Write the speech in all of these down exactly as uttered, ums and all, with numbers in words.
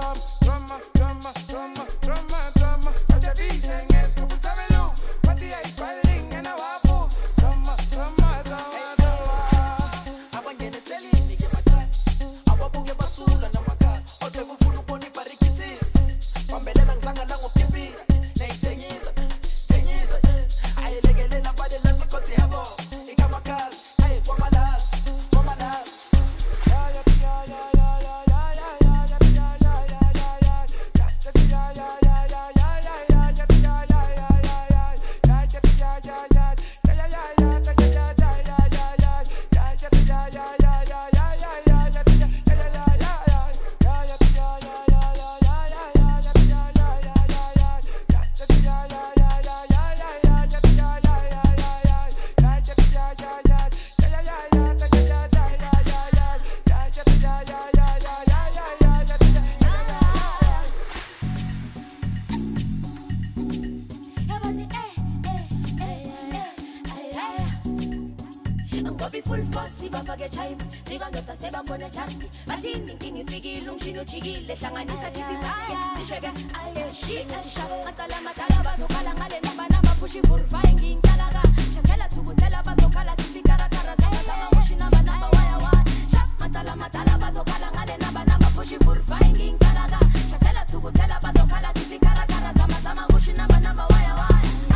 drum, drummer, drummer, drummer, drummer, drummer. Such a beast, and yes, go put seven loop. But the I calling and I waffle. Drummer, drummer, drummer, drummer. I want to sell it, you get my time. I want to get my soul and I'm a car. I'll take a full pony parikiti. I'm better than Sanga Lango Pipi. Nay, ten years, ten years. I like a little body love because they have all. They got my cars. I want my last, want my last. Full fussy, baba get chive. Riga nota seba mbona chandi. Batini kingi figi lungshino chigile hlanganisa tipi baya. Sishebe aye shit sha. Matala matala bazokhala ngale namba namba pushi full flying ngintalaga. Hlasela thukutela bazokhala tipi karakara zama zama mushi namba namba waya waya. Shap matala matala bazokhala ngale namba namba pushi full flying ngintalaga. Hlasela thukutela bazokhala tipi karakara zama zama mushi namba namba waya waya.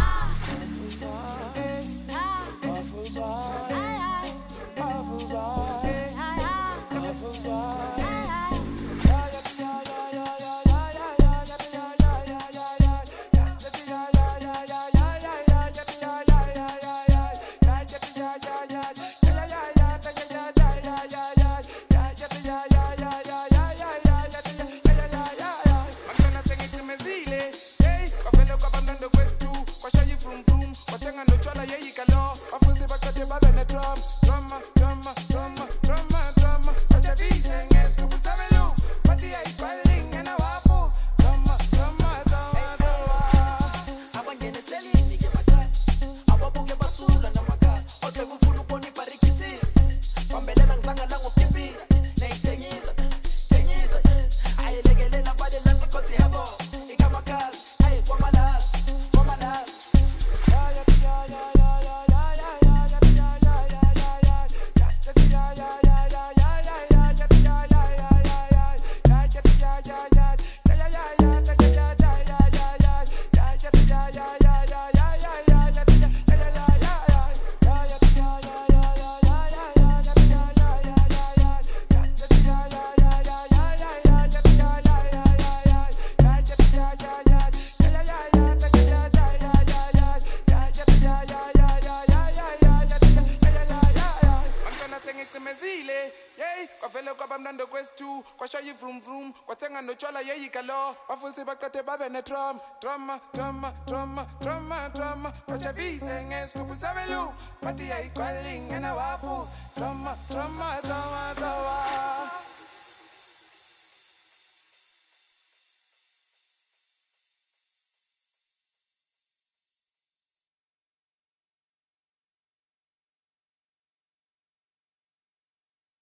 Drum, drummer, drummer, drummer, drummer, drummer. Watch a V saying es como sabe lu. But the I calling and I waffle. Drummer, drummer, drummer, drummer.